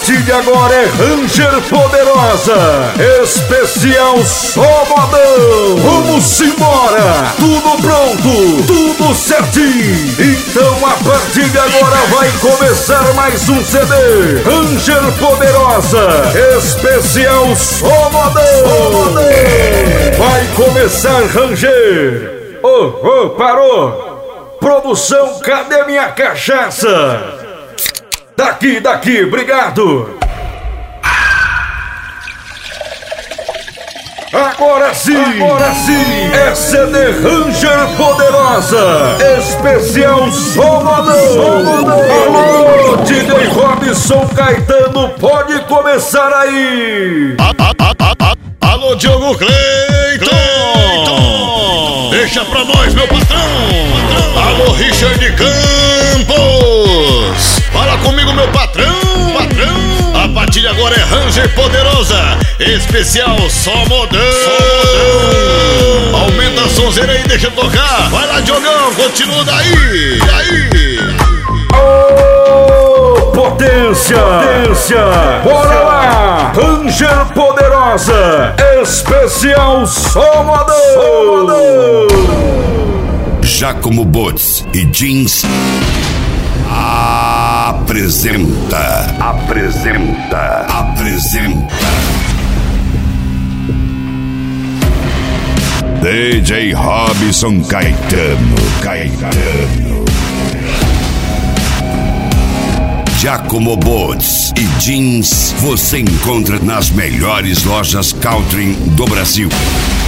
partir de agora é Ranger Poderosa, especial só modão. Vamos embora, tudo pronto, tudo certinho. Então a partir de agora vai começar mais um CD Ranger Poderosa, especial só modão. Vai começar Ranger. Parou. Produção, cadê minha cachaça? Daqui, obrigado. Agora sim, é CD Ranger Poderosa, especial só modão. Alô, DJ Robson Caetano, pode começar aí. Alô, Diogo Cleiton, deixa pra nós, meu patrão. Alô, Richard Campos, fala comigo, meu patrão. A partir de agora é Ranger Poderosa, especial só modão. Aumenta a sonzeira aí, deixa eu tocar. Vai lá, Diogão, continua daí. Potência, bora lá, Ranger Poderosa, especial só modão. Giacomo Boots e Jeans apresenta DJ Robson Caetano. Giacomo Boots e Jeans você encontra nas melhores lojas country do Brasil.